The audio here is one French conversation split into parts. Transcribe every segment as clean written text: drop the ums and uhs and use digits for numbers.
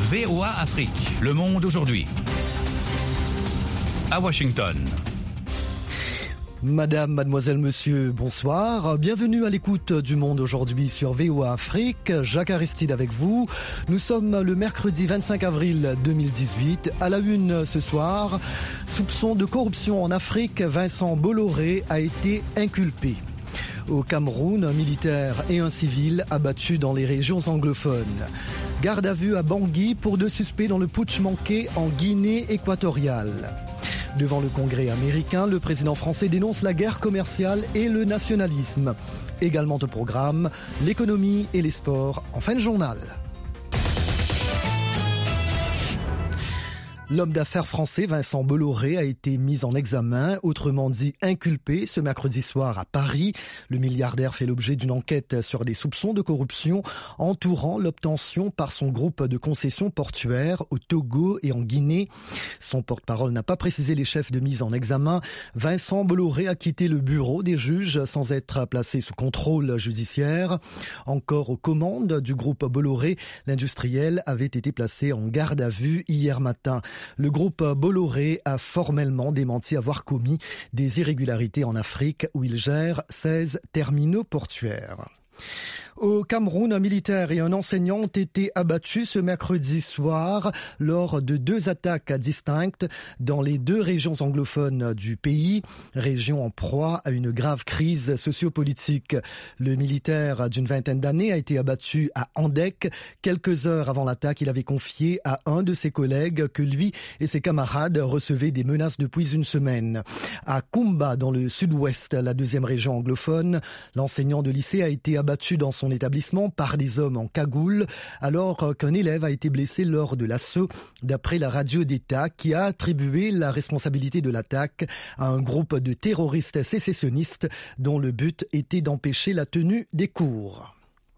VOA Afrique, le monde aujourd'hui. À Washington. Madame, mademoiselle, monsieur, bonsoir. Bienvenue à l'écoute du Monde aujourd'hui sur VOA Afrique. Jacques Aristide avec vous. Nous sommes le mercredi 25 avril 2018. À la une ce soir, soupçon de corruption en Afrique, Vincent Bolloré a été inculpé. Au Cameroun, un militaire et un civil abattus dans les régions anglophones. Garde à vue à Bangui pour 2 suspects dans le putsch manqué en Guinée équatoriale. Devant le Congrès américain, le président français dénonce la guerre commerciale et le nationalisme. Également au programme, l'économie et les sports en fin de journal. L'homme d'affaires français Vincent Bolloré a été mis en examen, autrement dit inculpé, ce mercredi soir à Paris. Le milliardaire fait l'objet d'une enquête sur des soupçons de corruption entourant l'obtention par son groupe de concessions portuaires au Togo et en Guinée. Son porte-parole n'a pas précisé les chefs de mise en examen. Vincent Bolloré a quitté le bureau des juges sans être placé sous contrôle judiciaire. Encore aux commandes du groupe Bolloré, l'industriel avait été placé en garde à vue hier matin. Le groupe Bolloré a formellement démenti avoir commis des irrégularités en Afrique où il gère 16 terminaux portuaires. Au Cameroun, un militaire et un enseignant ont été abattus ce mercredi soir lors de 2 attaques distinctes dans les 2 régions anglophones du pays, région en proie à une grave crise sociopolitique. Le militaire d'une vingtaine d'années a été abattu à Andek. Quelques heures avant l'attaque, il avait confié à un de ses collègues que lui et ses camarades recevaient des menaces depuis une semaine. À Kumba, dans le sud-ouest, la 2e région anglophone, l'enseignant de lycée a été abattu dans son établissement par des hommes en cagoule alors qu'un élève a été blessé lors de l'assaut, d'après la radio d'État qui a attribué la responsabilité de l'attaque à un groupe de terroristes sécessionnistes dont le but était d'empêcher la tenue des cours.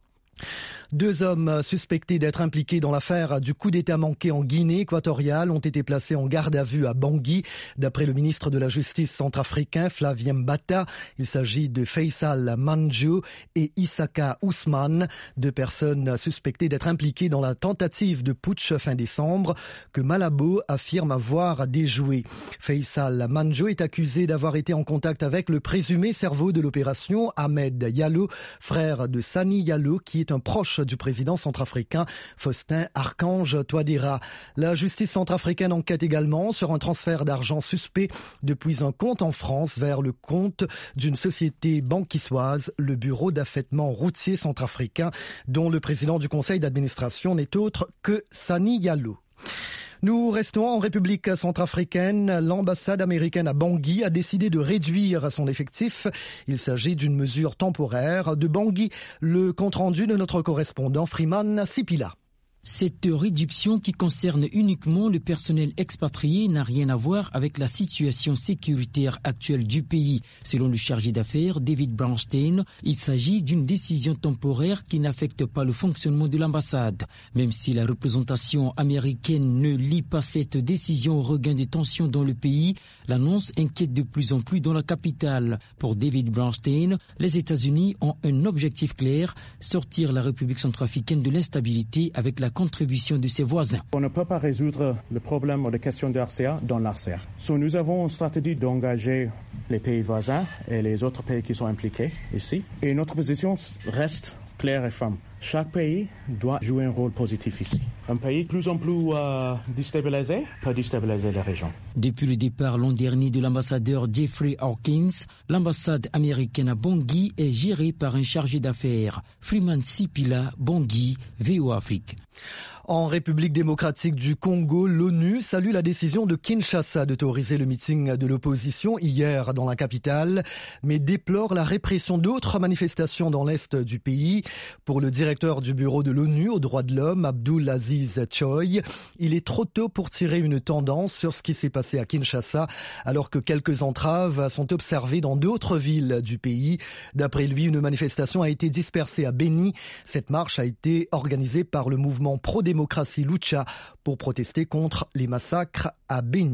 2 hommes suspectés d'être impliqués dans l'affaire du coup d'État manqué en Guinée équatoriale ont été placés en garde à vue à Bangui. D'après le ministre de la Justice centrafricain Flavien Mbata, il s'agit de Faisal Manjo et Issaka Ousmane, 2 personnes suspectées d'être impliquées dans la tentative de putsch fin décembre que Malabo affirme avoir déjoué. Faisal Manjo est accusé d'avoir été en contact avec le présumé cerveau de l'opération, Ahmed Yallo, frère de Sani Yallo, qui est un proche du président centrafricain Faustin Archange Touadéra. La justice centrafricaine enquête également sur un transfert d'argent suspect depuis un compte en France vers le compte d'une société banquissoise, le bureau d'affètement routier centrafricain, dont le président du conseil d'administration n'est autre que Sani Yallo. Nous restons en République centrafricaine. L'ambassade américaine à Bangui a décidé de réduire son effectif. Il s'agit d'une mesure temporaire. De Bangui, le compte-rendu de notre correspondant Freeman Sipila. Cette réduction qui concerne uniquement le personnel expatrié n'a rien à voir avec la situation sécuritaire actuelle du pays. Selon le chargé d'affaires David Brownstein, il s'agit d'une décision temporaire qui n'affecte pas le fonctionnement de l'ambassade. Même si la représentation américaine ne lie pas cette décision au regain des tensions dans le pays, l'annonce inquiète de plus en plus dans la capitale. Pour David Brownstein, les États-Unis ont un objectif clair, sortir la République centrafricaine de l'instabilité avec la contribution de ses voisins. On ne peut pas résoudre le problème ou les questions de RCA dans l'RCA. Nous avons une stratégie d'engager les pays voisins et les autres pays qui sont impliqués ici. Et notre position reste claire et ferme. Chaque pays doit jouer un rôle positif ici. Un pays plus en plus déstabilisé peut déstabiliser la région. Depuis le départ l'an dernier de l'ambassadeur Jeffrey Hawkins, l'ambassade américaine à Bangui est gérée par un chargé d'affaires. Freeman Sipila, Bangui, VOA Afrique. En République démocratique du Congo, l'ONU salue la décision de Kinshasa d'autoriser le meeting de l'opposition hier dans la capitale, mais déplore la répression d'autres manifestations dans l'est du pays. Pour le directeur du bureau de l'ONU aux droits de l'homme, Abdul Aziz Choi, il est trop tôt pour tirer une tendance sur ce qui s'est passé à Kinshasa, alors que quelques entraves sont observées dans d'autres villes du pays. D'après lui, une manifestation a été dispersée à Beni. Cette marche a été organisée par le mouvement pro-démocratie Lucha pour protester contre les massacres à Beni.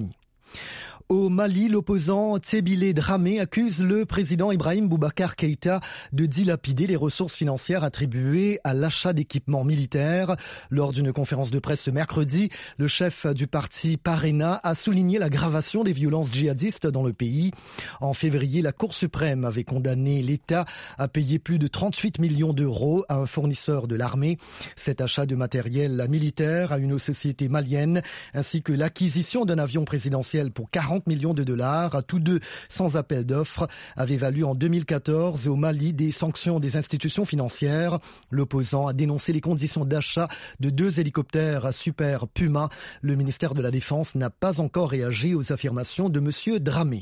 Au Mali, l'opposant Tebile Dramé accuse le président Ibrahim Boubacar Keïta de dilapider les ressources financières attribuées à l'achat d'équipements militaires. Lors d'une conférence de presse ce mercredi, le chef du parti Parena a souligné l'aggravation des violences djihadistes dans le pays. En février, la Cour suprême avait condamné l'État à payer plus de 38 millions d'euros à un fournisseur de l'armée. Cet achat de matériel militaire à une société malienne ainsi que l'acquisition d'un avion présidentiel pour 40 millions de dollars, tous deux sans appel d'offres, avait valu en 2014 au Mali des sanctions des institutions financières. L'opposant a dénoncé les conditions d'achat de 2 hélicoptères Super Puma. Le ministère de la Défense n'a pas encore réagi aux affirmations de M. Dramé.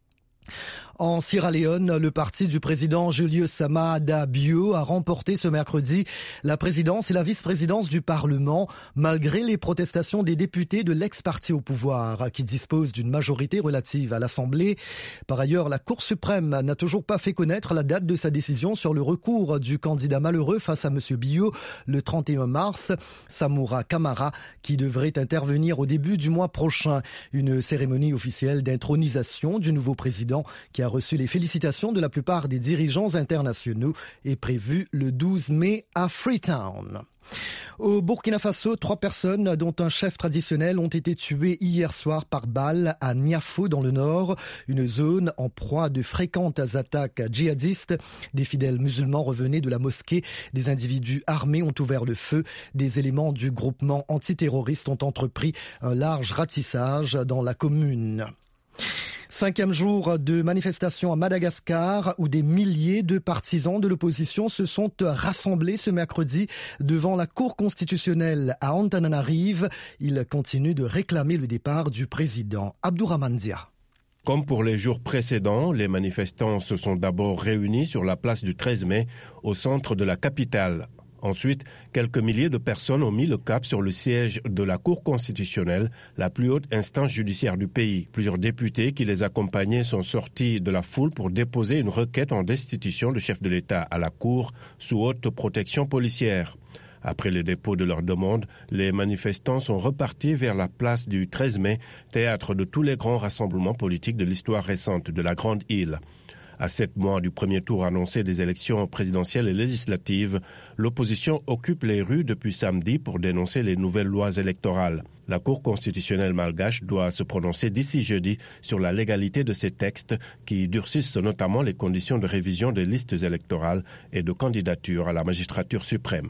En Sierra Leone, le parti du président Julius Maada Bio a remporté ce mercredi la présidence et la vice-présidence du Parlement, malgré les protestations des députés de l'ex-parti au pouvoir, qui dispose d'une majorité relative à l'Assemblée. Par ailleurs, la Cour suprême n'a toujours pas fait connaître la date de sa décision sur le recours du candidat malheureux face à M. Bio le 31 mars, Samoura Kamara, qui devrait intervenir au début du mois prochain. Une cérémonie officielle d'intronisation du nouveau président, qui a reçu les félicitations de la plupart des dirigeants internationaux, est prévue le 12 mai à Freetown. Au Burkina Faso, 3 personnes, dont un chef traditionnel, ont été tuées hier soir par balle à Niafo dans le nord, une zone en proie à de fréquentes attaques djihadistes. Des fidèles musulmans revenaient de la mosquée. Des individus armés ont ouvert le feu. Des éléments du groupement antiterroriste ont entrepris un large ratissage dans la commune. 5e jour de manifestation à Madagascar où des milliers de partisans de l'opposition se sont rassemblés ce mercredi devant la Cour constitutionnelle à Antananarive. Ils continuent de réclamer le départ du président Abdourahmane Dia. Comme pour les jours précédents, les manifestants se sont d'abord réunis sur la place du 13 mai au centre de la capitale. Ensuite, quelques milliers de personnes ont mis le cap sur le siège de la Cour constitutionnelle, la plus haute instance judiciaire du pays. Plusieurs députés qui les accompagnaient sont sortis de la foule pour déposer une requête en destitution du chef de l'État à la Cour sous haute protection policière. Après le dépôt de leur demande, les manifestants sont repartis vers la place du 13 mai, théâtre de tous les grands rassemblements politiques de l'histoire récente de la Grande Île. À 7 mois du premier tour annoncé des élections présidentielles et législatives, l'opposition occupe les rues depuis samedi pour dénoncer les nouvelles lois électorales. La Cour constitutionnelle malgache doit se prononcer d'ici jeudi sur la légalité de ces textes qui durcissent notamment les conditions de révision des listes électorales et de candidature à la magistrature suprême.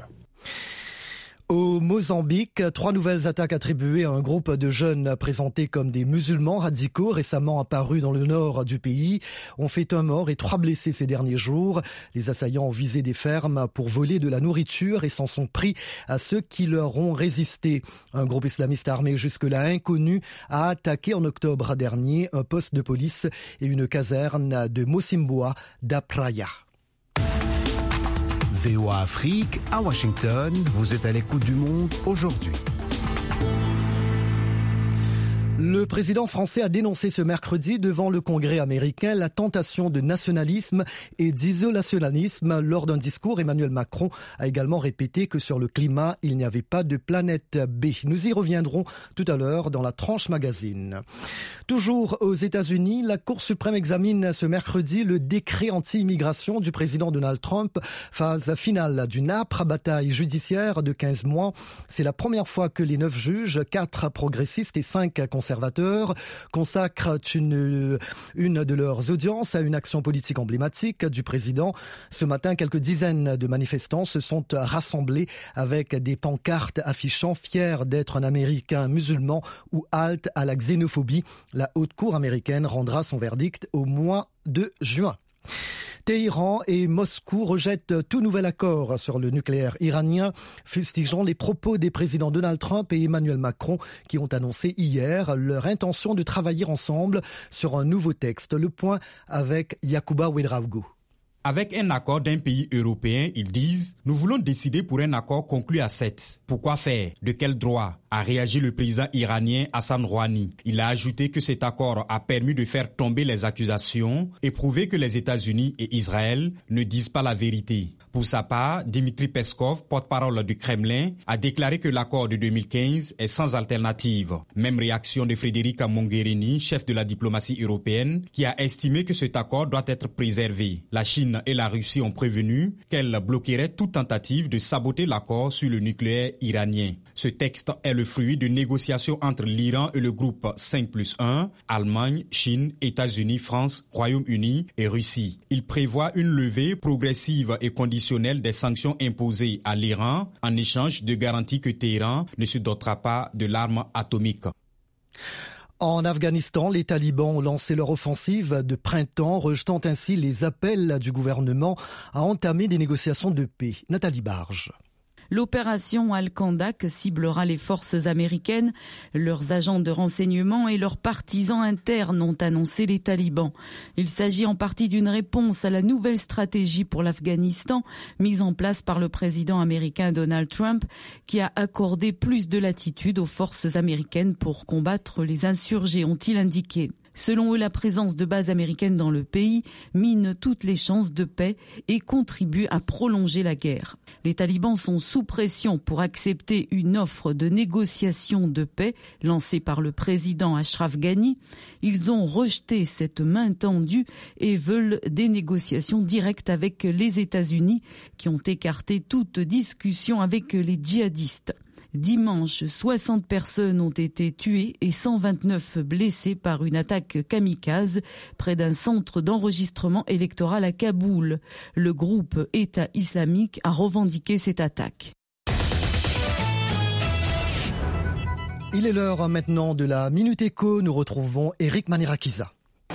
Au Mozambique, 3 nouvelles attaques attribuées à un groupe de jeunes présentés comme des musulmans radicaux récemment apparus dans le nord du pays ont fait 1 mort et 3 blessés ces derniers jours. Les assaillants ont visé des fermes pour voler de la nourriture et s'en sont pris à ceux qui leur ont résisté. Un groupe islamiste armé jusque-là inconnu a attaqué en octobre dernier un poste de police et une caserne de Mosimboa d'Apraya. VOA Afrique, à Washington, vous êtes à l'écoute du monde aujourd'hui. Le président français a dénoncé ce mercredi devant le Congrès américain la tentation de nationalisme et d'isolationnisme. Lors d'un discours, Emmanuel Macron a également répété que sur le climat, il n'y avait pas de planète B. Nous y reviendrons tout à l'heure dans la tranche magazine. Toujours aux États-Unis, la Cour suprême examine ce mercredi le décret anti-immigration du président Donald Trump, phase finale d'une âpre bataille judiciaire de 15 mois. C'est la première fois que les 9 juges, 4 progressistes et 5 conservateurs, consacrent une de leurs audiences à une action politique emblématique du président. Ce matin, quelques dizaines de manifestants se sont rassemblés avec des pancartes affichant « Fier d'être un Américain musulman » ou « Halte à la xénophobie ». La Haute Cour américaine rendra son verdict au mois de juin. Téhéran et Moscou rejettent tout nouvel accord sur le nucléaire iranien, fustigeant les propos des présidents Donald Trump et Emmanuel Macron qui ont annoncé hier leur intention de travailler ensemble sur un nouveau texte. Le point avec Yacouba Ouedraogo. Avec un accord d'un pays européen, ils disent « Nous voulons décider pour un accord conclu à 7. Pourquoi faire? De quel droit? a réagi le président iranien Hassan Rouhani. Il a ajouté que cet accord a permis de faire tomber les accusations et prouver que les États-Unis et Israël ne disent pas la vérité. Pour sa part, Dmitry Peskov, porte-parole du Kremlin, a déclaré que l'accord de 2015 est sans alternative. Même réaction de Federica Mogherini, chef de la diplomatie européenne, qui a estimé que cet accord doit être préservé. La Chine et la Russie ont prévenu qu'elles bloqueraient toute tentative de saboter l'accord sur le nucléaire iranien. Ce texte est le fruit de négociations entre l'Iran et le groupe 5+1, Allemagne, Chine, États-Unis, France, Royaume-Uni et Russie. Il prévoit une levée progressive et conditionnelle des sanctions imposées à l'Iran en échange de garanties que Téhéran ne se dotera pas de l'arme atomique. En Afghanistan, les talibans ont lancé leur offensive de printemps, rejetant ainsi les appels du gouvernement à entamer des négociations de paix. Nathalie Barge. L'opération Al-Kandak ciblera les forces américaines, leurs agents de renseignement et leurs partisans internes, ont annoncé les talibans. Il s'agit en partie d'une réponse à la nouvelle stratégie pour l'Afghanistan mise en place par le président américain Donald Trump, qui a accordé plus de latitude aux forces américaines pour combattre les insurgés, ont-ils indiqué. Selon eux, la présence de bases américaines dans le pays mine toutes les chances de paix et contribue à prolonger la guerre. Les talibans sont sous pression pour accepter une offre de négociation de paix lancée par le président Ashraf Ghani. Ils ont rejeté cette main tendue et veulent des négociations directes avec les États-Unis, qui ont écarté toute discussion avec les djihadistes. Dimanche, 60 personnes ont été tuées et 129 blessées par une attaque kamikaze près d'un centre d'enregistrement électoral à Kaboul. Le groupe État islamique a revendiqué cette attaque. Il est l'heure maintenant de la Minute Éco. Nous retrouvons Eric Manirakiza.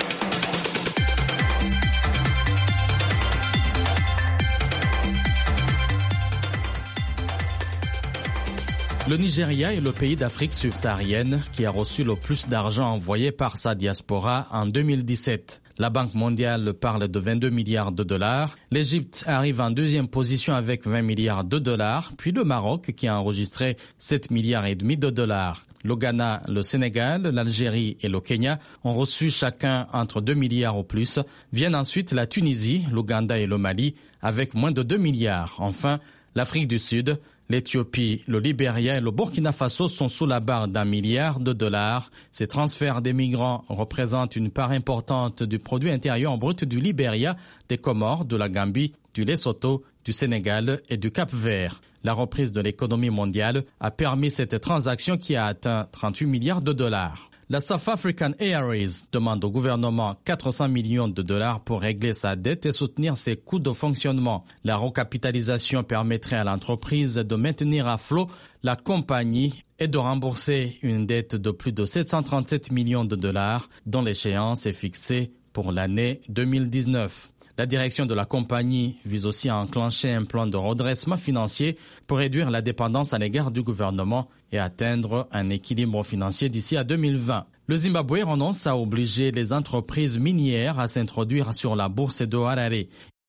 Le Nigeria est le pays d'Afrique subsaharienne qui a reçu le plus d'argent envoyé par sa diaspora en 2017. La Banque mondiale parle de 22 milliards de dollars. L'Égypte arrive en deuxième position avec 20 milliards de dollars, puis le Maroc qui a enregistré 7 milliards et demi de dollars. Le Ghana, le Sénégal, l'Algérie et le Kenya ont reçu chacun entre 2 milliards au plus. Viennent ensuite la Tunisie, l'Ouganda et le Mali avec moins de 2 milliards. Enfin, l'Afrique du Sud, l'Éthiopie, le Libéria et le Burkina Faso sont sous la barre d'1 milliard de dollars. Ces transferts des migrants représentent une part importante du produit intérieur brut du Libéria, des Comores, de la Gambie, du Lesotho, du Sénégal et du Cap-Vert. La reprise de l'économie mondiale a permis cette transaction qui a atteint 38 milliards de dollars. La South African Airways demande au gouvernement 400 millions de dollars pour régler sa dette et soutenir ses coûts de fonctionnement. La recapitalisation permettrait à l'entreprise de maintenir à flot la compagnie et de rembourser une dette de plus de 737 millions de dollars dont l'échéance est fixée pour l'année 2019. La direction de la compagnie vise aussi à enclencher un plan de redressement financier pour réduire la dépendance à l'égard du gouvernement et atteindre un équilibre financier d'ici à 2020. Le Zimbabwe renonce à obliger les entreprises minières à s'introduire sur la bourse de Harare.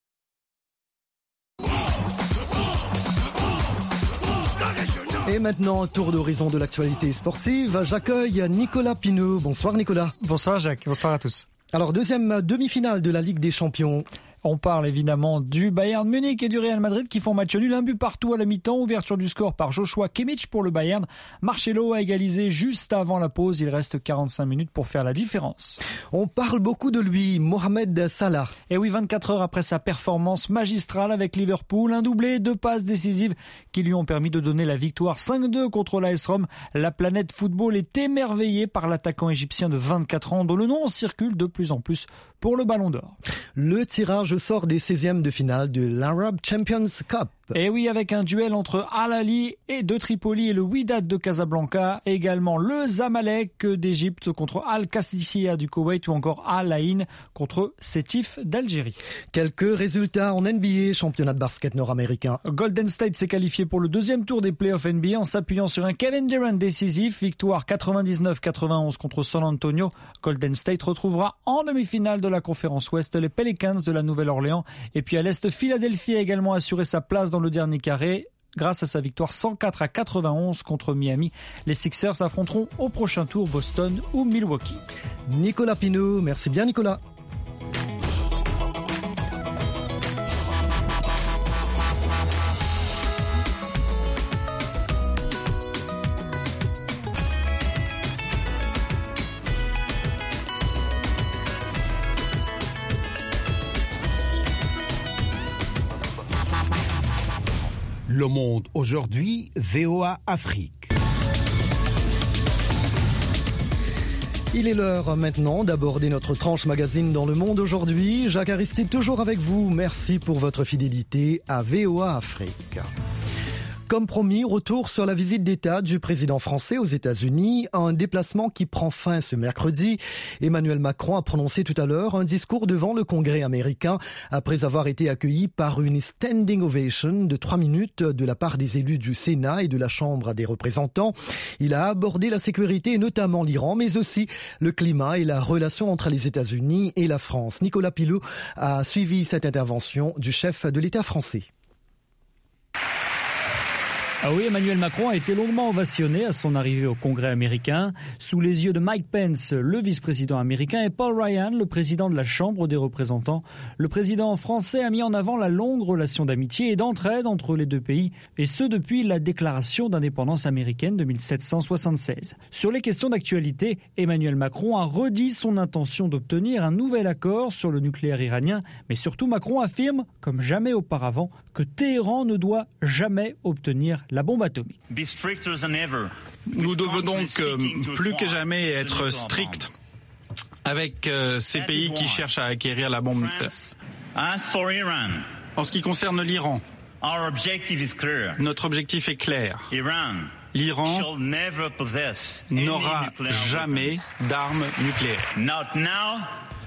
Et maintenant, tour d'horizon de l'actualité sportive. J'accueille Nicolas Pineau. Bonsoir Nicolas. Bonsoir Jacques, bonsoir à tous. Alors, deuxième demi-finale de la Ligue des Champions. On parle évidemment du Bayern Munich et du Real Madrid qui font match nul, un but partout à la mi-temps. Ouverture du score par Joshua Kimmich pour le Bayern. Marcelo a égalisé juste avant la pause. Il reste 45 minutes pour faire la différence. On parle beaucoup de lui, Mohamed Salah. Et oui, 24 heures après sa performance magistrale avec Liverpool, un doublé, 2 passes décisives qui lui ont permis de donner la victoire 5-2 contre l'AS Rome. La planète football est émerveillée par l'attaquant égyptien de 24 ans dont le nom circule de plus en plus pour le Ballon d'Or. Le tirage sort des 16e de finale de l'Arab Champions Cup. Et oui, avec un duel entre Al Ahly et de Tripoli et le Wydad de Casablanca, également le Zamalek d'Égypte contre Al Qadisiyah du Koweït ou encore Al Ain contre Sétif d'Algérie. Quelques résultats en NBA, championnat de basket nord-américain. Golden State s'est qualifié pour le deuxième tour des playoffs NBA en s'appuyant sur un Kevin Durant décisif, victoire 99-91 contre San Antonio. Golden State retrouvera en demi-finale de la conférence Ouest les Pelicans de la Nouvelle-Orléans. Et puis à l'Est, Philadelphie a également assuré sa place dans le dernier carré grâce à sa victoire 104-91 contre Miami. Les Sixers affronteront au prochain tour Boston ou Milwaukee. Nicolas Pinault, merci bien Nicolas. Le Monde aujourd'hui, VOA Afrique. Il est l'heure maintenant d'aborder notre tranche magazine dans Le Monde aujourd'hui. Jacques Aristide toujours avec vous. Merci pour votre fidélité à VOA Afrique. Comme promis, retour sur la visite d'État du président français aux États-Unis, un déplacement qui prend fin ce mercredi. Emmanuel Macron a prononcé tout à l'heure un discours devant le Congrès américain après avoir été accueilli par une standing ovation de 3 minutes de la part des élus du Sénat et de la Chambre des représentants. Il a abordé la sécurité et notamment l'Iran, mais aussi le climat et la relation entre les États-Unis et la France. Nicolas Pinault a suivi cette intervention du chef de l'État français. Ah oui, Emmanuel Macron a été longuement ovationné à son arrivée au Congrès américain, sous les yeux de Mike Pence, le vice-président américain, et Paul Ryan, le président de la Chambre des représentants. Le président français a mis en avant la longue relation d'amitié et d'entraide entre les deux pays, et ce depuis la déclaration d'indépendance américaine de 1776. Sur les questions d'actualité, Emmanuel Macron a redit son intention d'obtenir un nouvel accord sur le nucléaire iranien, mais surtout Macron affirme, comme jamais auparavant, que Téhéran ne doit jamais obtenir la bombe atomique. Nous devons donc plus que jamais être stricts avec ces pays qui cherchent à acquérir la bombe nucléaire. En ce qui concerne l'Iran, notre objectif est clair. L'Iran n'aura jamais d'armes nucléaires.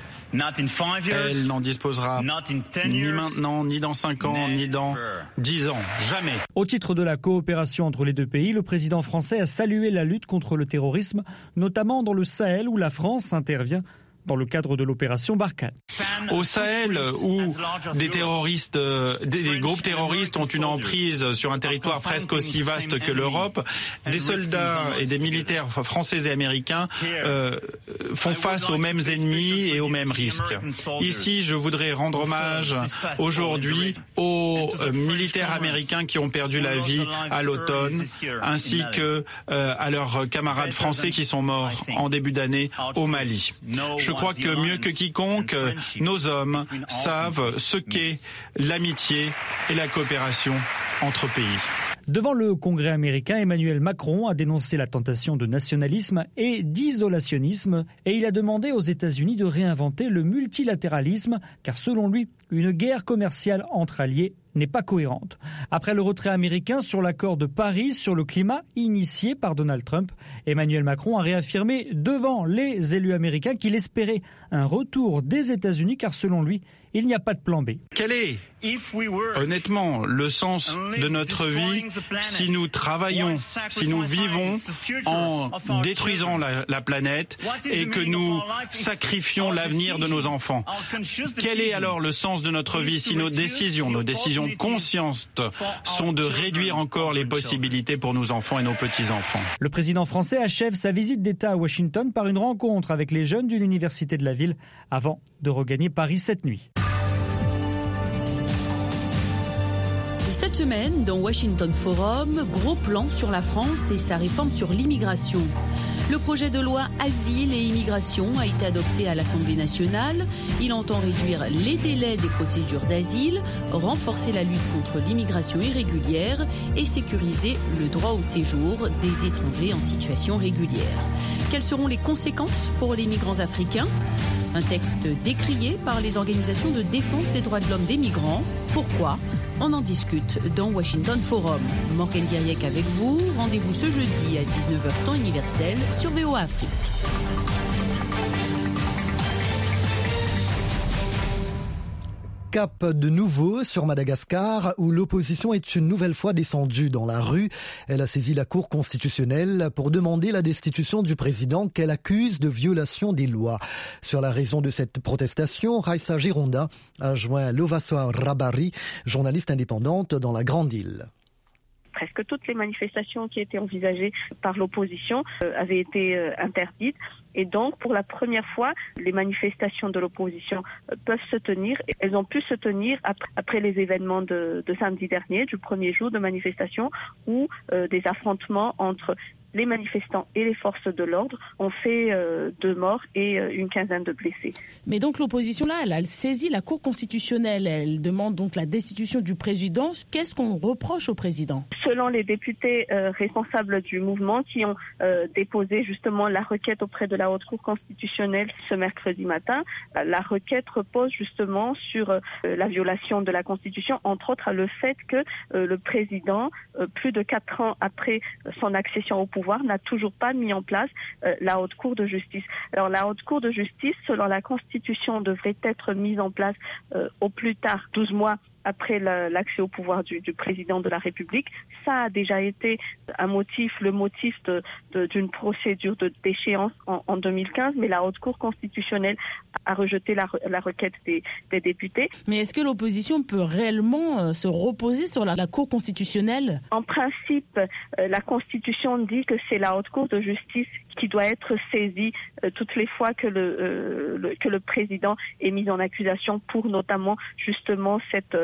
Elle n'en disposera ni maintenant, ni dans 5 ans, ni dans 10 ans. Jamais. Au titre de la coopération entre les deux pays, le président français a salué la lutte contre le terrorisme, notamment dans le Sahel où la France intervient dans le cadre de l'opération Barkhane. Au Sahel, où des terroristes, des groupes terroristes ont une emprise sur un territoire presque aussi vaste que l'Europe, des soldats et des militaires français et américains font face aux mêmes ennemis et aux mêmes risques. Ici, je voudrais rendre hommage aujourd'hui aux militaires américains qui ont perdu la vie à l'automne, ainsi que à leurs camarades français qui sont morts en début d'année au Mali. Je crois que mieux que quiconque, nos hommes savent ce qu'est l'amitié et la coopération entre pays. Devant le Congrès américain, Emmanuel Macron a dénoncé la tentation de nationalisme et d'isolationnisme et il a demandé aux États-Unis de réinventer le multilatéralisme car selon lui, une guerre commerciale entre alliés n'est pas cohérente. Après le retrait américain sur l'accord de Paris sur le climat initié par Donald Trump, Emmanuel Macron a réaffirmé devant les élus américains qu'il espérait un retour des États-Unis car selon lui, il n'y a pas de plan B. Quel est, honnêtement, le sens de notre vie si nous travaillons, si nous vivons en détruisant la planète et que nous sacrifions l'avenir de nos enfants? Quel est alors le sens de notre vie si nos décisions conscientes sont de réduire encore les possibilités pour nos enfants et nos petits-enfants? Le président français achève sa visite d'État à Washington par une rencontre avec les jeunes d'une université de la ville avant de regagner Paris cette nuit. Cette semaine, dans Washington Forum, gros plan sur la France et sa réforme sur l'immigration. Le projet de loi Asile et Immigration a été adopté à l'Assemblée nationale. Il entend réduire les délais des procédures d'asile, renforcer la lutte contre l'immigration irrégulière et sécuriser le droit au séjour des étrangers en situation régulière. Quelles seront les conséquences pour les migrants africains ? Un texte décrié par les organisations de défense des droits de l'homme des migrants. Pourquoi ? On en discute dans Washington Forum. Morgane Guiriec avec vous. Rendez-vous ce jeudi à 19h temps universel sur VOA Afrique. Cap de nouveau sur Madagascar où l'opposition est une nouvelle fois descendue dans la rue. Elle a saisi la Cour constitutionnelle pour demander la destitution du président qu'elle accuse de violation des lois. Sur la raison de cette protestation, Raissa Gironda a joint Lovasoa Rabari, journaliste indépendante dans la Grande Île. presque toutes les manifestations qui étaient envisagées par l'opposition avaient été interdites. Et donc, pour la première fois, les manifestations de l'opposition peuvent se tenir. Elles ont pu se tenir après les événements de samedi dernier, du premier jour de manifestation, où des affrontements entre les manifestants et les forces de l'ordre ont fait 2 morts et une quinzaine de blessés. Mais donc l'opposition là, elle saisit la Cour constitutionnelle. Elle demande donc la destitution du président. Qu'est-ce qu'on reproche au président ? Selon les députés responsables du mouvement qui ont déposé justement la requête auprès de la Haute Cour constitutionnelle ce mercredi matin, la requête repose justement sur la violation de la Constitution, entre autres le fait que le président, plus de 4 ans après son accession au pouvoir, n'a toujours pas mis en place la Haute Cour de justice. Alors la Haute Cour de justice, selon la Constitution, devrait être mise en place au plus tard 12 mois après l'accès au pouvoir du président de la République. Ça a déjà été le motif d'une procédure d'échéance en 2015, mais la Haute Cour constitutionnelle a rejeté la requête des députés. Mais est-ce que l'opposition peut réellement se reposer sur la Cour constitutionnelle ? En principe, la Constitution dit que c'est la Haute Cour de justice qui doit être saisie toutes les fois que le président est mis en accusation pour notamment justement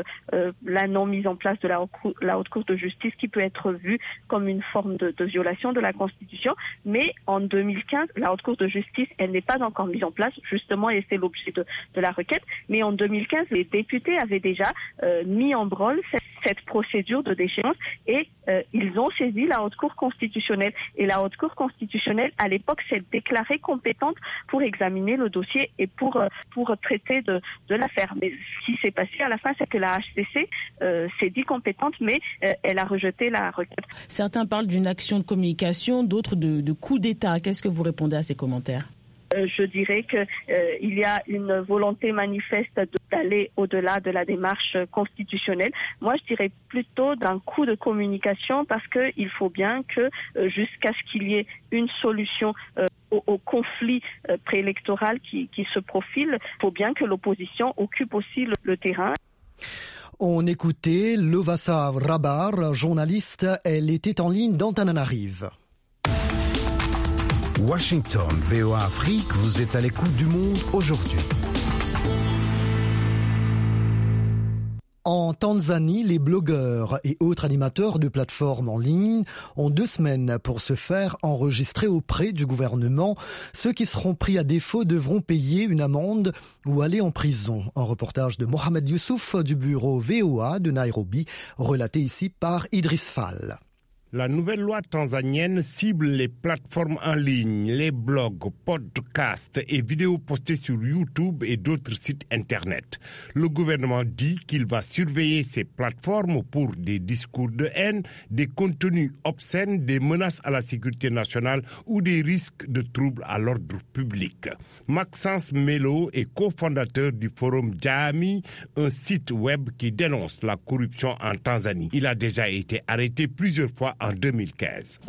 la non mise en place de la Haute Cour de justice qui peut être vue comme une forme de violation de la Constitution. Mais en 2015, la Haute Cour de justice, elle n'est pas encore mise en place justement et c'est l'objet de la requête. Mais en 2015, les députés avaient déjà mis en branle cette procédure de déchéance et ils ont saisi la Haute Cour constitutionnelle. Et la Haute Cour constitutionnelle, à l'époque, s'est déclarée compétente pour examiner le dossier et pour traiter de l'affaire. Mais ce qui s'est passé à la fin, c'est que la HCC s'est dit compétente, mais elle a rejeté la requête. Certains parlent d'une action de communication, d'autres de coup d'État. Qu'est-ce que vous répondez à ces commentaires ? Je dirais qu'il y a une volonté manifeste d'aller au-delà de la démarche constitutionnelle. Moi, je dirais plutôt d'un coup de communication parce qu'il faut bien que jusqu'à ce qu'il y ait une solution au conflit préélectoral qui se profile, il faut bien que l'opposition occupe aussi le terrain. On écoutait Lovasa Rabar, journaliste. Elle était en ligne d'Antananarive. Washington, VOA Afrique, vous êtes à l'écoute du monde aujourd'hui. En Tanzanie, les blogueurs et autres animateurs de plateformes en ligne ont 2 semaines pour se faire enregistrer auprès du gouvernement. Ceux qui seront pris à défaut devront payer une amende ou aller en prison. Un reportage de Mohamed Youssouf du bureau VOA de Nairobi, relaté ici par Idriss Fall. La nouvelle loi tanzanienne cible les plateformes en ligne, les blogs, podcasts et vidéos postées sur YouTube et d'autres sites Internet. Le gouvernement dit qu'il va surveiller ces plateformes pour des discours de haine, des contenus obscènes, des menaces à la sécurité nationale ou des risques de troubles à l'ordre public. Maxence Melo est cofondateur du forum Jami, un site web qui dénonce la corruption en Tanzanie. Il a déjà été arrêté plusieurs fois en 2015.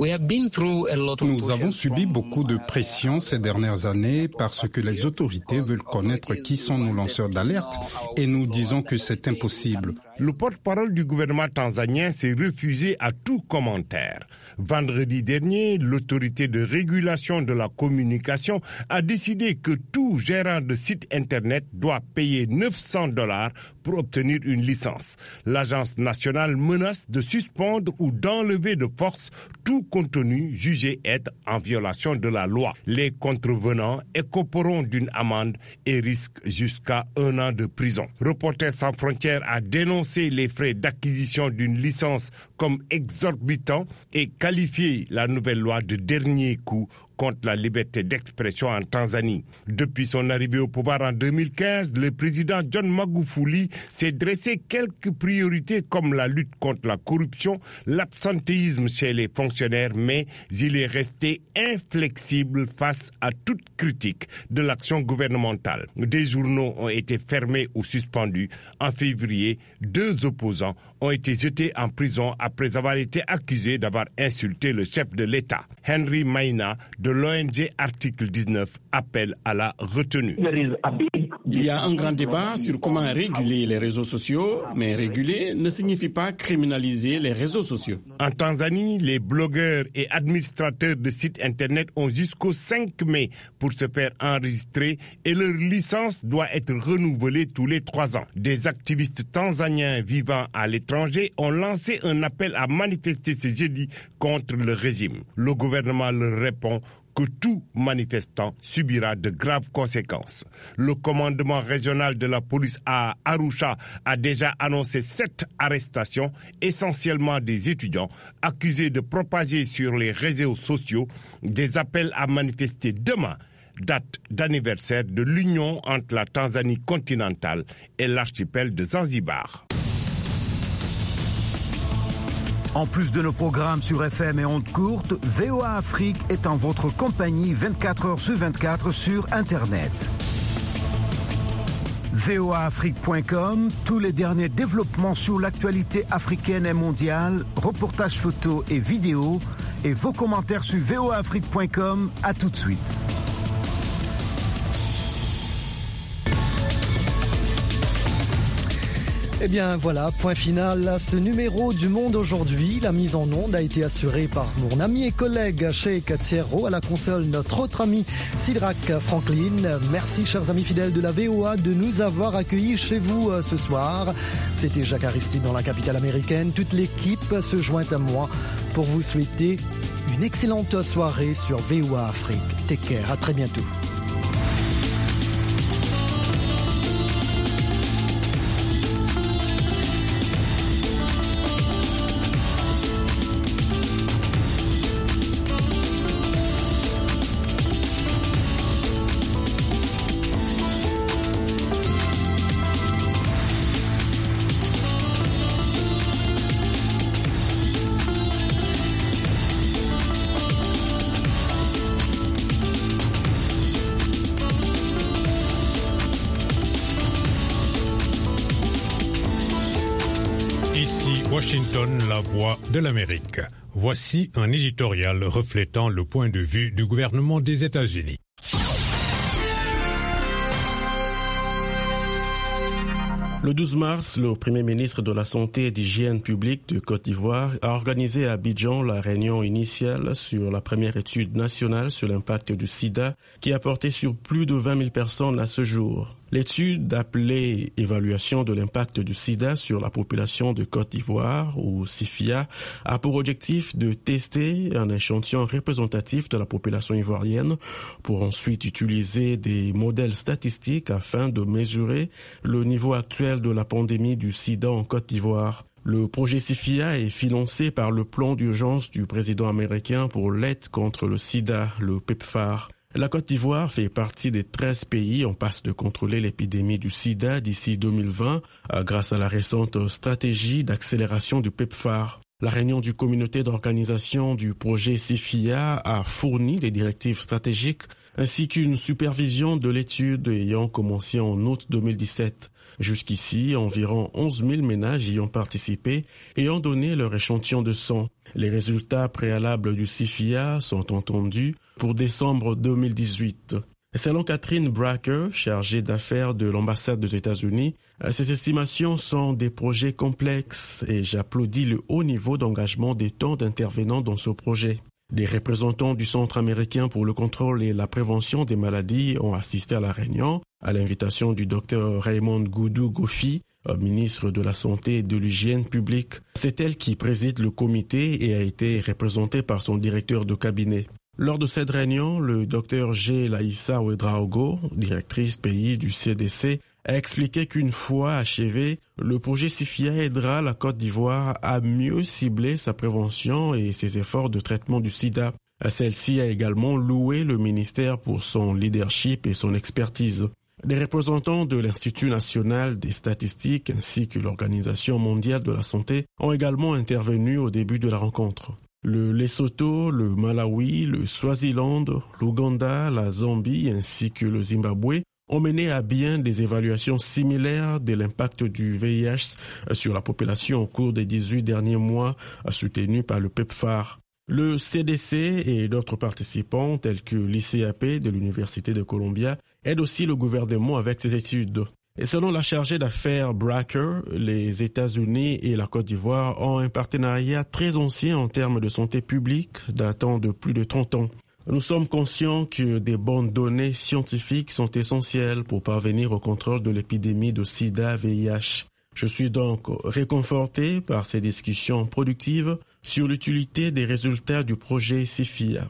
Nous avons subi beaucoup de pression ces dernières années parce que les autorités veulent connaître qui sont nos lanceurs d'alerte et nous disons que c'est impossible. Le porte-parole du gouvernement tanzanien s'est refusé à tout commentaire. Vendredi dernier, l'autorité de régulation de la communication a décidé que tout gérant de site Internet doit payer $900 pour obtenir une licence. L'agence nationale menace de suspendre ou d'enlever de force tout contenu jugé être en violation de la loi. Les contrevenants écoperont d'une amende et risquent jusqu'à 1 an de prison. Reporters sans frontières a dénoncé les frais d'acquisition d'une licence comme exorbitants et qualifié la nouvelle loi de dernier coup contre la liberté d'expression en Tanzanie. Depuis son arrivée au pouvoir en 2015, le président John Magufuli s'est dressé quelques priorités comme la lutte contre la corruption, l'absentéisme chez les fonctionnaires, mais il est resté inflexible face à toute critique de l'action gouvernementale. Des journaux ont été fermés ou suspendus. En février, 2 opposants ont été jetés en prison après avoir été accusés d'avoir insulté le chef de l'État. Henry Maina, de l'ONG Article 19, appelle à la retenue. Il y a un grand débat sur comment réguler les réseaux sociaux, mais réguler ne signifie pas criminaliser les réseaux sociaux. En Tanzanie, les blogueurs et administrateurs de sites internet ont jusqu'au 5 mai pour se faire enregistrer et leur licence doit être renouvelée tous les 3 ans. Des activistes tanzaniens vivant à l'étranger ont lancé un appel à manifester ce jeudi contre le régime. Le gouvernement leur répond que tout manifestant subira de graves conséquences. Le commandement régional de la police à Arusha a déjà annoncé 7 arrestations, essentiellement des étudiants, accusés de propager sur les réseaux sociaux des appels à manifester demain, date d'anniversaire de l'union entre la Tanzanie continentale et l'archipel de Zanzibar. En plus de nos programmes sur FM et ondes courtes, VOA Afrique est en votre compagnie 24 heures sur 24 sur Internet. voaafrique.com, tous les derniers développements sur l'actualité africaine et mondiale, reportages photos et vidéos, et vos commentaires sur voaafrique.com. À tout de suite. Eh bien voilà, point final à ce numéro du Monde aujourd'hui. La mise en onde a été assurée par mon ami et collègue Cheikh Thierro, à la console notre autre ami Sidrak Franklin. Merci chers amis fidèles de la VOA de nous avoir accueillis chez vous ce soir. C'était Jacques Aristide dans la capitale américaine. Toute l'équipe se joint à moi pour vous souhaiter une excellente soirée sur VOA Afrique. Take care, à très bientôt. Washington, la voix de l'Amérique. Voici un éditorial reflétant le point de vue du gouvernement des États-Unis. Le 12 mars, le Premier ministre de la Santé et d'Hygiène publique de Côte d'Ivoire a organisé à Abidjan la réunion initiale sur la première étude nationale sur l'impact du sida qui a porté sur plus de 20 000 personnes à ce jour. L'étude appelée « Évaluation de l'impact du sida sur la population de Côte d'Ivoire » ou SIFIA a pour objectif de tester un échantillon représentatif de la population ivoirienne pour ensuite utiliser des modèles statistiques afin de mesurer le niveau actuel de la pandémie du sida en Côte d'Ivoire. Le projet SIFIA est financé par le plan d'urgence du président américain pour l'aide contre le sida, le PEPFAR. La Côte d'Ivoire fait partie des 13 pays en passe de contrôler l'épidémie du sida d'ici 2020 grâce à la récente stratégie d'accélération du PEPFAR. La réunion du comité d'organisation du projet SIFIA a fourni des directives stratégiques ainsi qu'une supervision de l'étude ayant commencé en août 2017. Jusqu'ici, environ 11 000 ménages y ont participé et ont donné leur échantillon de sang. Les résultats préalables du SIFIA sont entendus pour décembre 2018. Selon Catherine Bracker, chargée d'affaires de l'ambassade des États-Unis, ces estimations sont des projets complexes et j'applaudis le haut niveau d'engagement des tant d'intervenants dans ce projet. Des représentants du Centre américain pour le contrôle et la prévention des maladies ont assisté à la réunion, à l'invitation du Dr Raymond Goudou Gofi, ministre de la Santé et de l'Hygiène publique. C'est elle qui préside le comité et a été représentée par son directeur de cabinet. Lors de cette réunion, le Dr G. Laïssa Ouedraogo, directrice pays du CDC, a expliqué qu'une fois achevé, le projet SIFIA aidera la Côte d'Ivoire à mieux cibler sa prévention et ses efforts de traitement du sida. Celle-ci a également loué le ministère pour son leadership et son expertise. Les représentants de l'Institut national des statistiques ainsi que l'Organisation mondiale de la santé ont également intervenu au début de la rencontre. Le Lesotho, le Malawi, le Swaziland, l'Ouganda, la Zambie ainsi que le Zimbabwe ont mené à bien des évaluations similaires de l'impact du VIH sur la population au cours des 18 derniers mois, soutenues par le PEPFAR. Le CDC et d'autres participants, tels que l'ICAP de l'Université de Columbia, aident aussi le gouvernement avec ces études. Et selon la chargée d'affaires Bracker, les États-Unis et la Côte d'Ivoire ont un partenariat très ancien en termes de santé publique, datant de plus de 30 ans. Nous sommes conscients que des bonnes données scientifiques sont essentielles pour parvenir au contrôle de l'épidémie de sida-VIH. Je suis donc réconforté par ces discussions productives sur l'utilité des résultats du projet SIFIA.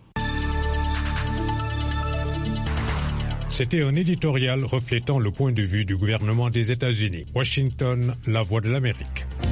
C'était un éditorial reflétant le point de vue du gouvernement des États-Unis. Washington, la voix de l'Amérique.